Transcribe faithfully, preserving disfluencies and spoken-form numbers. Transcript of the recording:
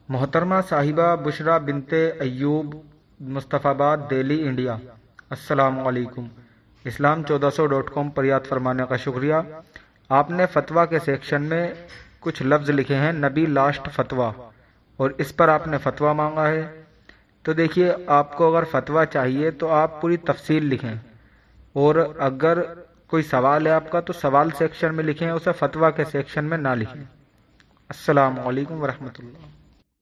मोहतरमा साहिबा बुशरा बिनते अय्यूब, मुस्तफ़ाबाद, दिल्ली, इंडिया। अस्सलाम वालेकुम। इस्लाम चौदह सौ डॉट कॉम पर याद फरमाने का शुक्रिया। आपने फतवा के सेक्शन में कुछ लफ्ज़ लिखे हैं नबी लास्ट फतवा, और इस पर आपने फतवा मांगा है। तो देखिए, आपको अगर फतवा चाहिए तो आप पूरी तफसील लिखें, और अगर कोई सवाल है आपका तो सवाल सेक्शन में लिखें, उसे फतवा के सेक्शन में ना लिखें। अस्सलाम वालेकुम वरहमतुल्लाह।